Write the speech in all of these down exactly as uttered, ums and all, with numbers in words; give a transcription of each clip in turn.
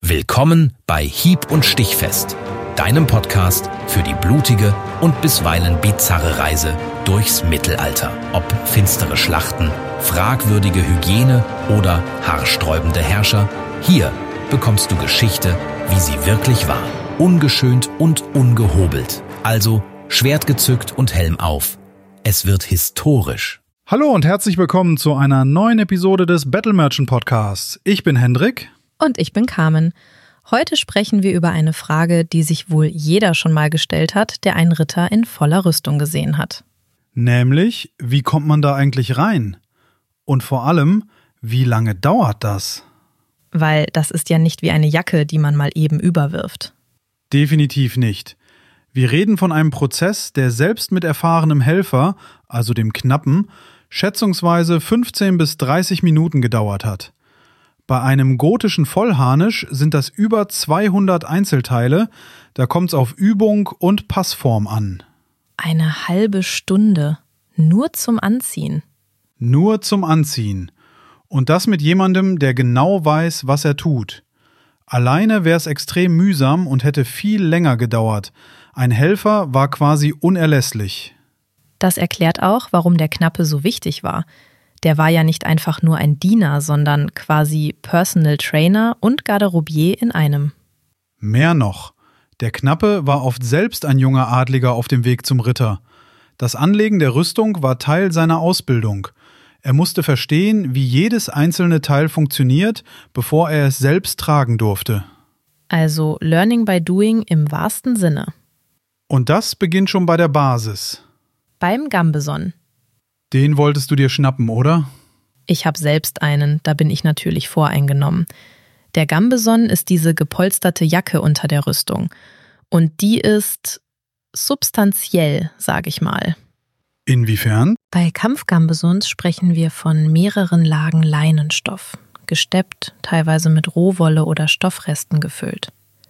Willkommen bei Hieb- und Stichfest, deinem Podcast für die blutige und bisweilen bizarre Reise durchs Mittelalter. Ob finstere Schlachten, fragwürdige Hygiene oder haarsträubende Herrscher, hier bekommst du Geschichte, wie sie wirklich war. Ungeschönt und ungehobelt. Also Schwert gezückt und Helm auf. Es wird historisch. Hallo und herzlich willkommen zu einer neuen Episode des Battle Merchant Podcasts. Ich bin Hendrik. Und ich bin Carmen. Heute sprechen wir über eine Frage, die sich wohl jeder schon mal gestellt hat, der einen Ritter in voller Rüstung gesehen hat. Nämlich, wie kommt man da eigentlich rein? Und vor allem, wie lange dauert das? Weil das ist ja nicht wie eine Jacke, die man mal eben überwirft. Definitiv nicht. Wir reden von einem Prozess, der selbst mit erfahrenem Helfer, also dem Knappen, schätzungsweise fünfzehn bis dreißig Minuten gedauert hat. Bei einem gotischen Vollharnisch sind das über zweihundert Einzelteile, da kommt's auf Übung und Passform an. Eine halbe Stunde, nur zum Anziehen. Nur zum Anziehen. Und das mit jemandem, der genau weiß, was er tut. Alleine wäre es extrem mühsam und hätte viel länger gedauert. Ein Helfer war quasi unerlässlich. Das erklärt auch, warum der Knappe so wichtig war. Der war ja nicht einfach nur ein Diener, sondern quasi Personal Trainer und Garderobier in einem. Mehr noch. Der Knappe war oft selbst ein junger Adliger auf dem Weg zum Ritter. Das Anlegen der Rüstung war Teil seiner Ausbildung. Er musste verstehen, wie jedes einzelne Teil funktioniert, bevor er es selbst tragen durfte. Also Learning by Doing im wahrsten Sinne. Und das beginnt schon bei der Basis. Beim Gambeson. Den wolltest du dir schnappen, oder? Ich habe selbst einen, da bin ich natürlich voreingenommen. Der Gambeson ist diese gepolsterte Jacke unter der Rüstung. Und die ist substanziell, sage ich mal. Inwiefern? Bei Kampfgambesons sprechen wir von mehreren Lagen Leinenstoff, gesteppt, teilweise mit Rohwolle oder Stoffresten gefüllt.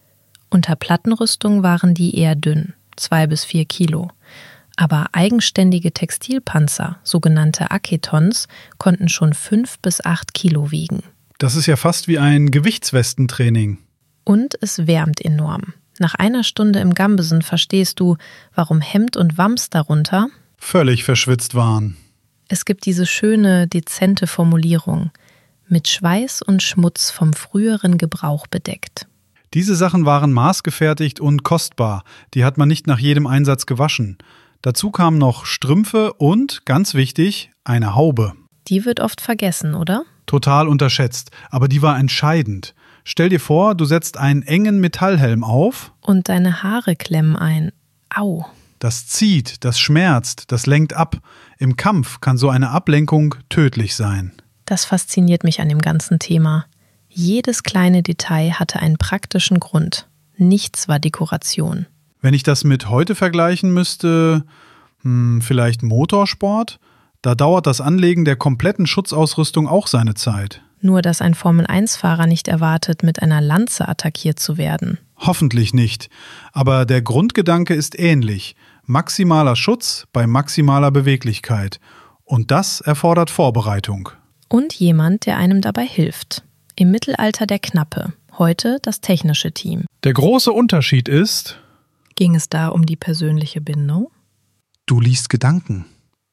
Unter Plattenrüstung waren die eher dünn, zwei bis vier Kilo. Aber eigenständige Textilpanzer, sogenannte Aketons, konnten schon fünf bis acht Kilo wiegen. Das ist ja fast wie ein Gewichtswestentraining. Und es wärmt enorm. Nach einer Stunde im Gambeson verstehst du, warum Hemd und Wams darunter völlig verschwitzt waren. Es gibt diese schöne, dezente Formulierung: mit Schweiß und Schmutz vom früheren Gebrauch bedeckt. Diese Sachen waren maßgefertigt und kostbar. Die hat man nicht nach jedem Einsatz gewaschen. Dazu kamen noch Strümpfe und, ganz wichtig, eine Haube. Die wird oft vergessen, oder? Total unterschätzt, aber die war entscheidend. Stell dir vor, du setzt einen engen Metallhelm auf. Und deine Haare klemmen ein. Au. Das zieht, das schmerzt, das lenkt ab. Im Kampf kann so eine Ablenkung tödlich sein. Das fasziniert mich an dem ganzen Thema. Jedes kleine Detail hatte einen praktischen Grund. Nichts war Dekoration. Wenn ich das mit heute vergleichen müsste, hm, vielleicht Motorsport, da dauert das Anlegen der kompletten Schutzausrüstung auch seine Zeit. Nur, dass ein Formel eins Fahrer nicht erwartet, mit einer Lanze attackiert zu werden. Hoffentlich nicht. Aber der Grundgedanke ist ähnlich. Maximaler Schutz bei maximaler Beweglichkeit. Und das erfordert Vorbereitung. Und jemand, der einem dabei hilft. Im Mittelalter der Knappe, heute das technische Team. Der große Unterschied ist: Ging es da um die persönliche Bindung? Du liest Gedanken.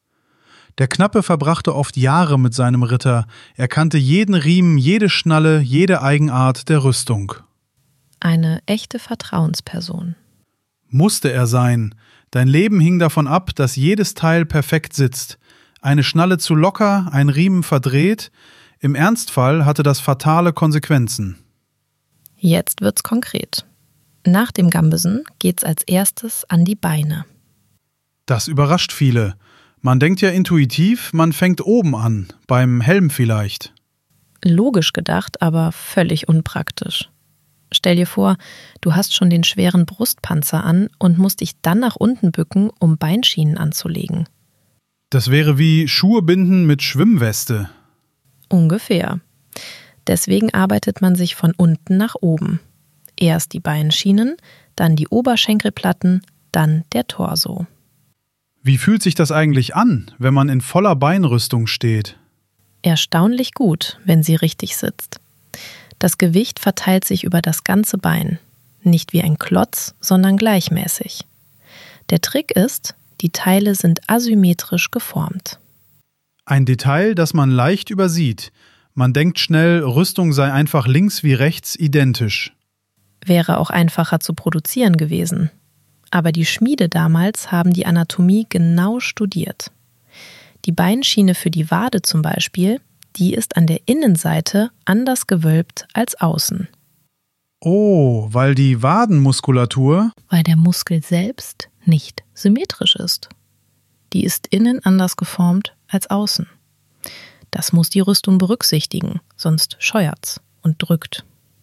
Der Knappe verbrachte oft Jahre mit seinem Ritter. Er kannte jeden Riemen, jede Schnalle, jede Eigenart der Rüstung. Eine echte Vertrauensperson. Musste er sein. Dein Leben hing davon ab, dass jedes Teil perfekt sitzt. Eine Schnalle zu locker, ein Riemen verdreht. Im Ernstfall hatte das fatale Konsequenzen. Jetzt wird's konkret. Nach dem Gambeson geht's als erstes an die Beine. Das überrascht viele. Man denkt ja intuitiv, man fängt oben an, beim Helm vielleicht. Logisch gedacht, aber völlig unpraktisch. Stell dir vor, du hast schon den schweren Brustpanzer an und musst dich dann nach unten bücken, um Beinschienen anzulegen. Das wäre wie Schuhe binden mit Schwimmweste. Ungefähr. Deswegen arbeitet man sich von unten nach oben. Erst die Beinschienen, dann die Oberschenkelplatten, dann der Torso. Wie fühlt sich das eigentlich an, wenn man in voller Beinrüstung steht? Erstaunlich gut, wenn sie richtig sitzt. Das Gewicht verteilt sich über das ganze Bein, nicht wie ein Klotz, sondern gleichmäßig. Der Trick ist, die Teile sind asymmetrisch geformt. Ein Detail, das man leicht übersieht. Man denkt schnell, Rüstung sei einfach links wie rechts identisch. Wäre auch einfacher zu produzieren gewesen. Aber die Schmiede damals haben die Anatomie genau studiert. Die Beinschiene für die Wade zum Beispiel, die ist an der Innenseite anders gewölbt als außen. Oh, weil die Wadenmuskulatur... Weil der Muskel selbst nicht symmetrisch ist. Die ist innen anders geformt als außen. Das muss die Rüstung berücksichtigen, sonst scheuert's und drückt.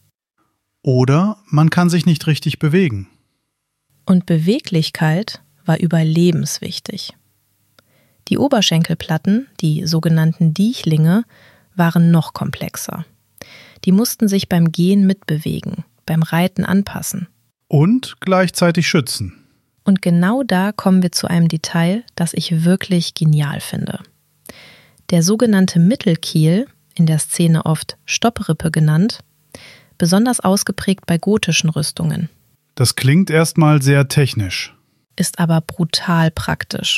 Oder man kann sich nicht richtig bewegen. Und Beweglichkeit war überlebenswichtig. Die Oberschenkelplatten, die sogenannten Diechlinge, waren noch komplexer. Die mussten sich beim Gehen mitbewegen, beim Reiten anpassen. Und gleichzeitig schützen. Und genau da kommen wir zu einem Detail, das ich wirklich genial finde. Der sogenannte Mittelkiel, in der Szene oft Stopprippe genannt, besonders ausgeprägt bei gotischen Rüstungen. Das klingt erstmal sehr technisch. Ist aber brutal praktisch.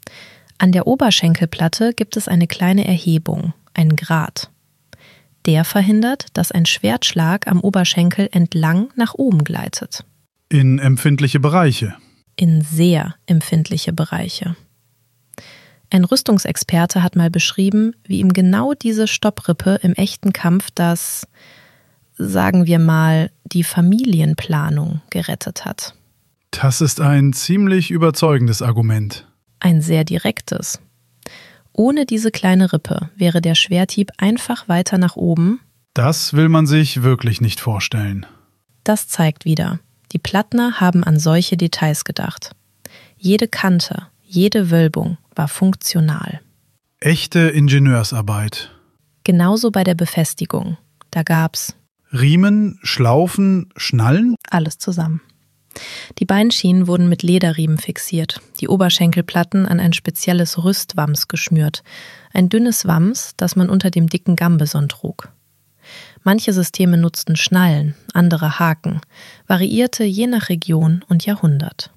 An der Oberschenkelplatte gibt es eine kleine Erhebung, einen Grat. Der verhindert, dass ein Schwertschlag am Oberschenkel entlang nach oben gleitet. In empfindliche Bereiche. In sehr empfindliche Bereiche. Ein Rüstungsexperte hat mal beschrieben, wie ihm genau diese Stopprippe im echten Kampf das, sagen wir mal, die Familienplanung gerettet hat. Das ist ein ziemlich überzeugendes Argument. Ein sehr direktes. Ohne diese kleine Rippe wäre der Schwerthieb einfach weiter nach oben. Das will man sich wirklich nicht vorstellen. Das zeigt wieder, die Plattner haben an solche Details gedacht. Jede Kante, jede Wölbung war funktional. Echte Ingenieursarbeit. Genauso bei der Befestigung. Da gab's Riemen, Schlaufen, Schnallen? Alles zusammen. Die Beinschienen wurden mit Lederriemen fixiert, die Oberschenkelplatten an ein spezielles Rüstwams geschnürt, ein dünnes Wams, das man unter dem dicken Gambeson trug. Manche Systeme nutzten Schnallen, andere Haken, variierte je nach Region und Jahrhundert.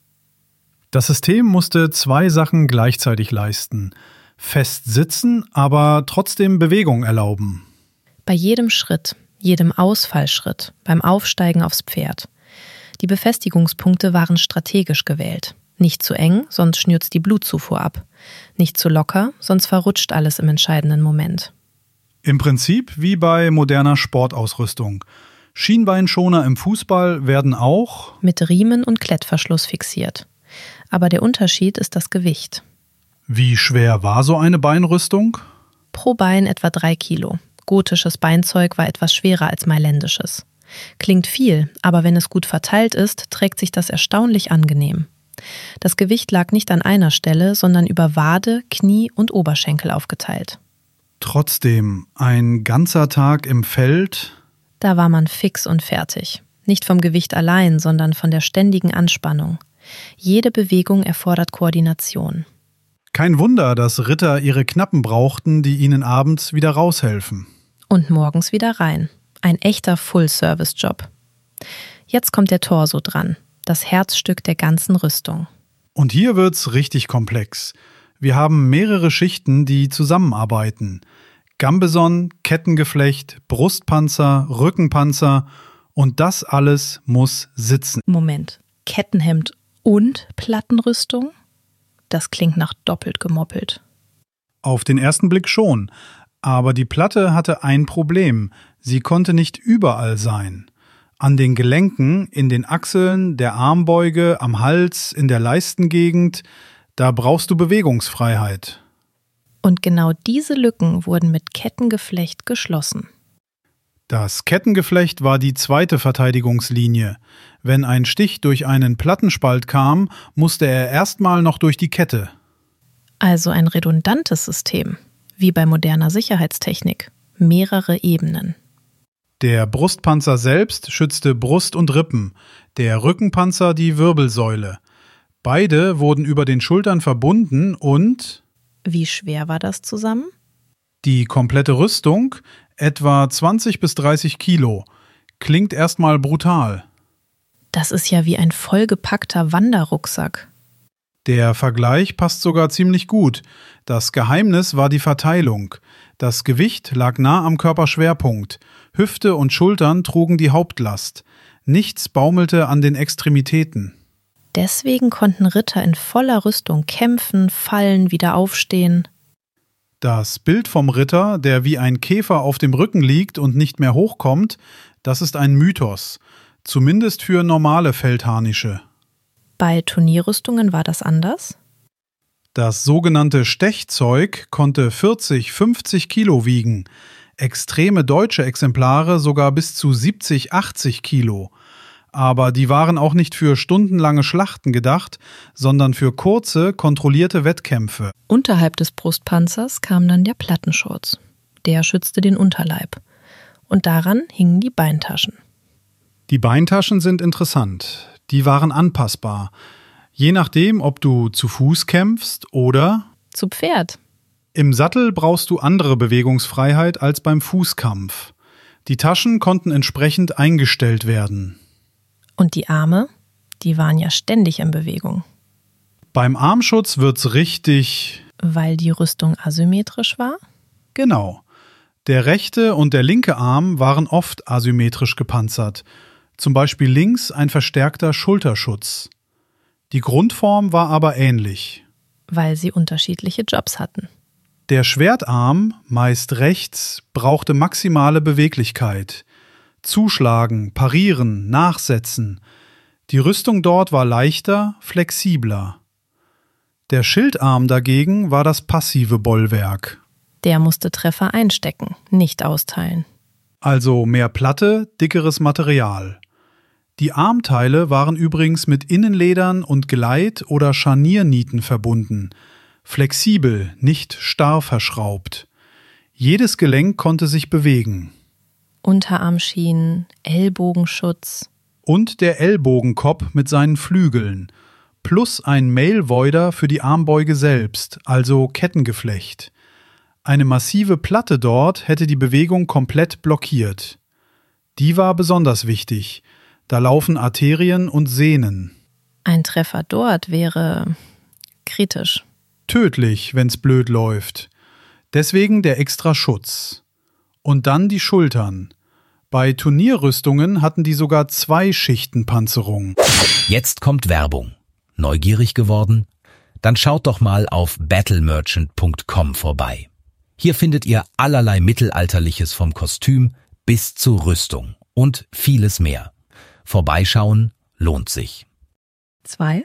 Das System musste zwei Sachen gleichzeitig leisten. Fest sitzen, aber trotzdem Bewegung erlauben. Bei jedem Schritt, jedem Ausfallschritt, beim Aufsteigen aufs Pferd. Die Befestigungspunkte waren strategisch gewählt. Nicht zu eng, sonst schnürt's die Blutzufuhr ab. Nicht zu locker, sonst verrutscht alles im entscheidenden Moment. Im Prinzip wie bei moderner Sportausrüstung. Schienbeinschoner im Fußball werden auch mit Riemen und Klettverschluss fixiert. Aber der Unterschied ist das Gewicht. Wie schwer war so eine Beinrüstung? Pro Bein etwa drei Kilo. Gotisches Beinzeug war etwas schwerer als mailändisches. Klingt viel, aber wenn es gut verteilt ist, trägt sich das erstaunlich angenehm. Das Gewicht lag nicht an einer Stelle, sondern über Wade, Knie und Oberschenkel aufgeteilt. Trotzdem, ein ganzer Tag im Feld? Da war man fix und fertig. Nicht vom Gewicht allein, sondern von der ständigen Anspannung. Jede Bewegung erfordert Koordination. Kein Wunder, dass Ritter ihre Knappen brauchten, die ihnen abends wieder raushelfen. Und morgens wieder rein. Ein echter Full-Service-Job. Jetzt kommt der Torso dran, das Herzstück der ganzen Rüstung. Und hier wird's richtig komplex. Wir haben mehrere Schichten, die zusammenarbeiten. Gambeson, Kettengeflecht, Brustpanzer, Rückenpanzer und das alles muss sitzen. Moment, Kettenhemd und Plattenrüstung? Das klingt nach doppelt gemoppelt. Auf den ersten Blick schon. Aber die Platte hatte ein Problem. Sie konnte nicht überall sein. An den Gelenken, in den Achseln, der Armbeuge, am Hals, in der Leistengegend, da brauchst du Bewegungsfreiheit. Und genau diese Lücken wurden mit Kettengeflecht geschlossen. Das Kettengeflecht war die zweite Verteidigungslinie. Wenn ein Stich durch einen Plattenspalt kam, musste er erstmal noch durch die Kette. Also ein redundantes System, wie bei moderner Sicherheitstechnik. Mehrere Ebenen. Der Brustpanzer selbst schützte Brust und Rippen, der Rückenpanzer die Wirbelsäule. Beide wurden über den Schultern verbunden und... Wie schwer war das zusammen? Die komplette Rüstung, Etwa zwanzig bis dreißig Kilo. Klingt erstmal brutal. Das ist ja wie ein vollgepackter Wanderrucksack. Der Vergleich passt sogar ziemlich gut. Das Geheimnis war die Verteilung. Das Gewicht lag nah am Körperschwerpunkt. Hüfte und Schultern trugen die Hauptlast. Nichts baumelte an den Extremitäten. Deswegen konnten Ritter in voller Rüstung kämpfen, fallen, wieder aufstehen. Das Bild vom Ritter, der wie ein Käfer auf dem Rücken liegt und nicht mehr hochkommt, das ist ein Mythos. Zumindest für normale Feldharnische. Bei Turnierrüstungen war das anders? Das sogenannte Stechzeug konnte vierzig, fünfzig Kilo wiegen. Extreme deutsche Exemplare sogar bis zu siebzig, achtzig Kilo. Aber die waren auch nicht für stundenlange Schlachten gedacht, sondern für kurze, kontrollierte Wettkämpfe. Unterhalb des Brustpanzers kam dann der Plattenschurz. Der schützte den Unterleib. Und daran hingen die Beintaschen. Die Beintaschen sind interessant. Die waren anpassbar. Je nachdem, ob du zu Fuß kämpfst oder zu Pferd. Im Sattel brauchst du andere Bewegungsfreiheit als beim Fußkampf. Die Taschen konnten entsprechend eingestellt werden. Und die Arme, die waren ja ständig in Bewegung. Beim Armschutz wird's richtig... Weil die Rüstung asymmetrisch war? Genau. Der rechte und der linke Arm waren oft asymmetrisch gepanzert. Zum Beispiel links ein verstärkter Schulterschutz. Die Grundform war aber ähnlich. Weil sie unterschiedliche Jobs hatten. Der Schwertarm, meist rechts, brauchte maximale Beweglichkeit. Zuschlagen, parieren, nachsetzen. Die Rüstung dort war leichter, flexibler. Der Schildarm dagegen war das passive Bollwerk. Der musste Treffer einstecken, nicht austeilen. Also mehr Platte, dickeres Material. Die Armteile waren übrigens mit Innenledern und Gleit- oder Scharniernieten verbunden. Flexibel, nicht starr verschraubt. Jedes Gelenk konnte sich bewegen. Unterarmschienen, Ellbogenschutz. Und der Ellbogenkopf mit seinen Flügeln. Plus ein Mailvoider für die Armbeuge selbst, also Kettengeflecht. Eine massive Platte dort hätte die Bewegung komplett blockiert. Die war besonders wichtig. Da laufen Arterien und Sehnen. Ein Treffer dort wäre kritisch. Tödlich, wenn's blöd läuft. Deswegen der extra Schutz. Und dann die Schultern. Bei Turnierrüstungen hatten die sogar zwei Schichten Panzerung. Jetzt kommt Werbung. Neugierig geworden? Dann schaut doch mal auf battle merchant punkt com vorbei. Hier findet ihr allerlei Mittelalterliches vom Kostüm bis zur Rüstung und vieles mehr. Vorbeischauen lohnt sich. Zwei?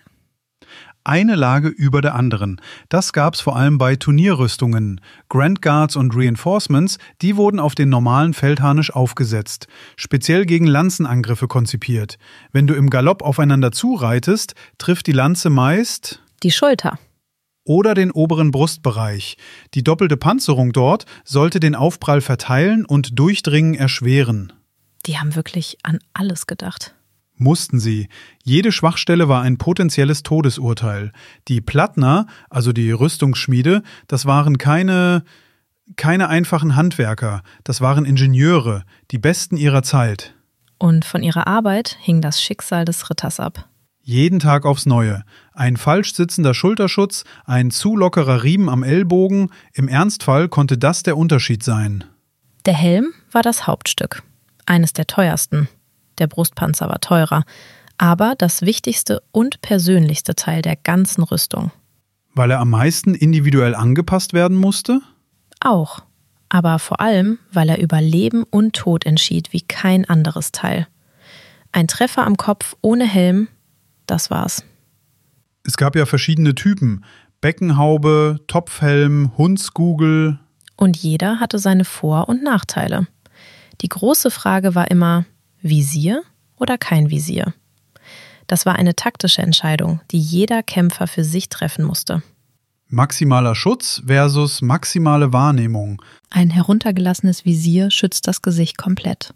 Eine Lage über der anderen. Das gab's vor allem bei Turnierrüstungen. Grand Guards und Reinforcements, die wurden auf den normalen Feldharnisch aufgesetzt. Speziell gegen Lanzenangriffe konzipiert. Wenn du im Galopp aufeinander zureitest, trifft die Lanze meist die Schulter. Oder den oberen Brustbereich. Die doppelte Panzerung dort sollte den Aufprall verteilen und Durchdringen erschweren. Die haben wirklich an alles gedacht. Mussten sie. Jede Schwachstelle war ein potenzielles Todesurteil. Die Plattner, also die Rüstungsschmiede, das waren keine, keine einfachen Handwerker. Das waren Ingenieure, die Besten ihrer Zeit. Und von ihrer Arbeit hing das Schicksal des Ritters ab. Jeden Tag aufs Neue. Ein falsch sitzender Schulterschutz, ein zu lockerer Riemen am Ellbogen. Im Ernstfall konnte das der Unterschied sein. Der Helm war das Hauptstück. Eines der teuersten. Der Brustpanzer war teurer, aber das wichtigste und persönlichste Teil der ganzen Rüstung. Weil er am meisten individuell angepasst werden musste? Auch, aber vor allem, weil er über Leben und Tod entschied wie kein anderes Teil. Ein Treffer am Kopf ohne Helm, das war's. Es gab ja verschiedene Typen. Beckenhaube, Topfhelm, Hundsgugel. Und jeder hatte seine Vor- und Nachteile. Die große Frage war immer, Visier oder kein Visier? Das war eine taktische Entscheidung, die jeder Kämpfer für sich treffen musste. Maximaler Schutz versus maximale Wahrnehmung. Ein heruntergelassenes Visier schützt das Gesicht komplett.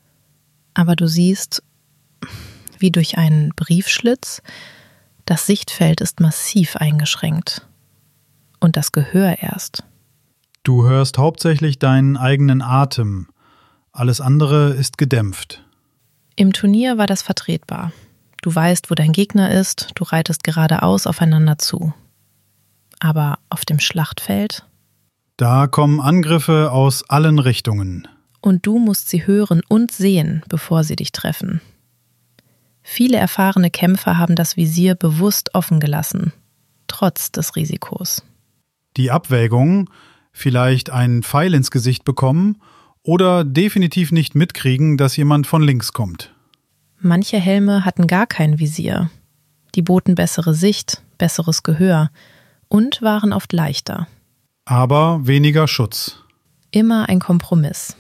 Aber du siehst, wie durch einen Briefschlitz, das Sichtfeld ist massiv eingeschränkt. Und das Gehör erst. Du hörst hauptsächlich deinen eigenen Atem. Alles andere ist gedämpft. Im Turnier war das vertretbar. Du weißt, wo dein Gegner ist, du reitest geradeaus aufeinander zu. Aber auf dem Schlachtfeld? Da kommen Angriffe aus allen Richtungen. Und du musst sie hören und sehen, bevor sie dich treffen. Viele erfahrene Kämpfer haben das Visier bewusst offen gelassen, trotz des Risikos. Die Abwägung, vielleicht einen Pfeil ins Gesicht bekommen oder definitiv nicht mitkriegen, dass jemand von links kommt. Manche Helme hatten gar kein Visier. Die boten bessere Sicht, besseres Gehör und waren oft leichter. Aber weniger Schutz. Immer ein Kompromiss.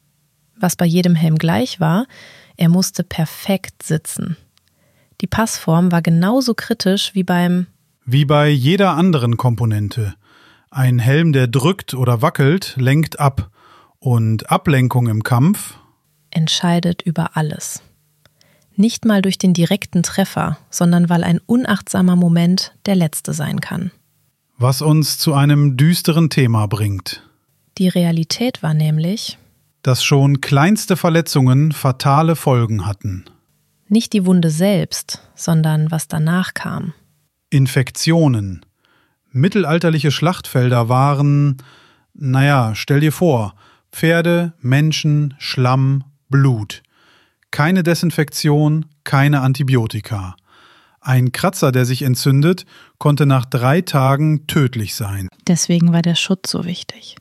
Was bei jedem Helm gleich war, er musste perfekt sitzen. Die Passform war genauso kritisch wie beim Wie bei jeder anderen Komponente. Ein Helm, der drückt oder wackelt, lenkt ab. Und Ablenkung im Kampf entscheidet über alles. Nicht mal durch den direkten Treffer, sondern weil ein unachtsamer Moment der letzte sein kann. Was uns zu einem düsteren Thema bringt. Die Realität war nämlich, dass schon kleinste Verletzungen fatale Folgen hatten. Nicht die Wunde selbst, sondern was danach kam. Infektionen. Mittelalterliche Schlachtfelder waren, naja, stell dir vor, Pferde, Menschen, Schlamm, Blut. Keine Desinfektion, keine Antibiotika. Ein Kratzer, der sich entzündet, konnte nach drei Tagen tödlich sein. Deswegen war der Schutz so wichtig.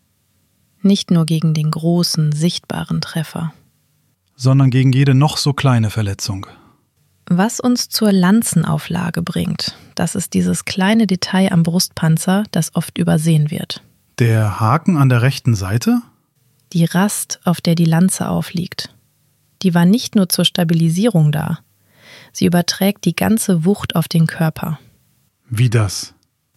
Nicht nur gegen den großen, sichtbaren Treffer. Sondern gegen jede noch so kleine Verletzung. Was uns zur Lanzenauflage bringt, das ist dieses kleine Detail am Brustpanzer, das oft übersehen wird. Der Haken an der rechten Seite? Die Rast, auf der die Lanze aufliegt. Die war nicht nur zur Stabilisierung da. Sie überträgt die ganze Wucht auf den Körper. Wie das?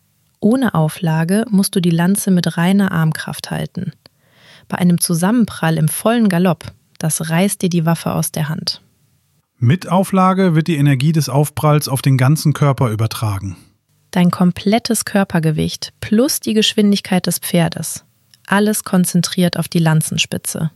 Ohne Auflage musst du die Lanze mit reiner Armkraft halten. Bei einem Zusammenprall im vollen Galopp, das reißt dir die Waffe aus der Hand. Mit Auflage wird die Energie des Aufpralls auf den ganzen Körper übertragen. Dein komplettes Körpergewicht plus die Geschwindigkeit des Pferdes. Alles konzentriert auf die Lanzenspitze.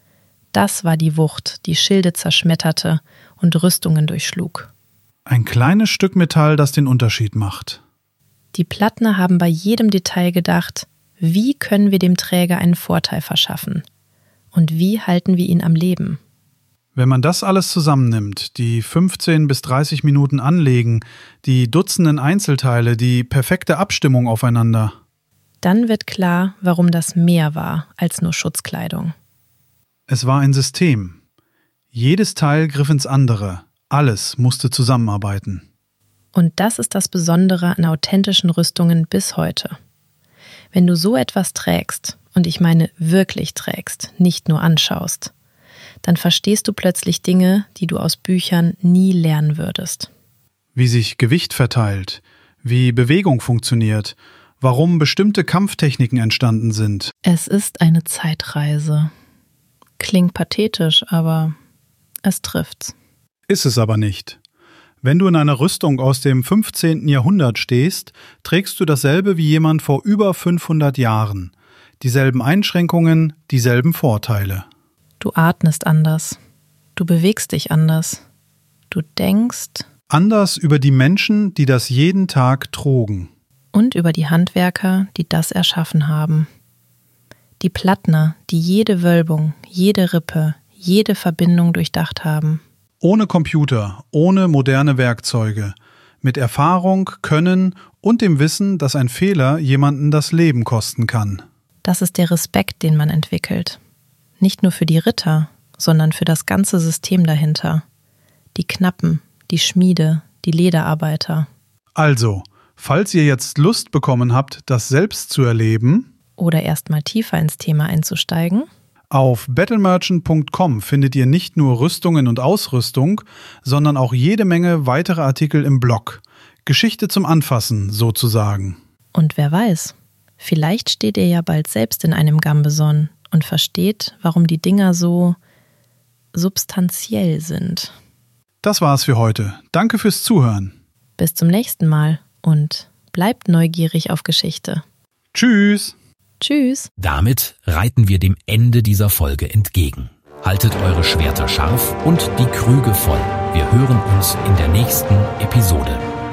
Das war die Wucht, die Schilde zerschmetterte und Rüstungen durchschlug. Ein kleines Stück Metall, das den Unterschied macht. Die Plattner haben bei jedem Detail gedacht, wie können wir dem Träger einen Vorteil verschaffen? Und wie halten wir ihn am Leben? Wenn man das alles zusammennimmt, die fünfzehn bis dreißig Minuten anlegen, die Dutzenden Einzelteile, die perfekte Abstimmung aufeinander, dann wird klar, warum das mehr war als nur Schutzkleidung. Es war ein System. Jedes Teil griff ins andere. Alles musste zusammenarbeiten. Und das ist das Besondere an authentischen Rüstungen bis heute. Wenn du so etwas trägst, und ich meine wirklich trägst, nicht nur anschaust, dann verstehst du plötzlich Dinge, die du aus Büchern nie lernen würdest. Wie sich Gewicht verteilt, wie Bewegung funktioniert, warum bestimmte Kampftechniken entstanden sind. Es ist eine Zeitreise. Klingt pathetisch, aber es trifft's. Ist es aber nicht. Wenn du in einer Rüstung aus dem fünfzehnten Jahrhundert stehst, trägst du dasselbe wie jemand vor über fünfhundert Jahren. Dieselben Einschränkungen, dieselben Vorteile. Du atmest anders. Du bewegst dich anders. Du denkst anders über die Menschen, die das jeden Tag trugen. Und über die Handwerker, die das erschaffen haben. Die Plattner, die jede Wölbung, jede Rippe, jede Verbindung durchdacht haben. Ohne Computer, ohne moderne Werkzeuge, mit Erfahrung, Können und dem Wissen, dass ein Fehler jemanden das Leben kosten kann. Das ist der Respekt, den man entwickelt. Nicht nur für die Ritter, sondern für das ganze System dahinter. Die Knappen, die Schmiede, die Lederarbeiter. Also, falls ihr jetzt Lust bekommen habt, das selbst zu erleben oder erst mal tiefer ins Thema einzusteigen, auf battle merchant punkt com findet ihr nicht nur Rüstungen und Ausrüstung, sondern auch jede Menge weitere Artikel im Blog. Geschichte zum Anfassen, sozusagen. Und wer weiß, vielleicht steht ihr ja bald selbst in einem Gambeson und versteht, warum die Dinger so substanziell sind. Das war's für heute. Danke fürs Zuhören. Bis zum nächsten Mal und bleibt neugierig auf Geschichte. Tschüss! Tschüss. Damit reiten wir dem Ende dieser Folge entgegen. Haltet eure Schwerter scharf und die Krüge voll. Wir hören uns in der nächsten Episode.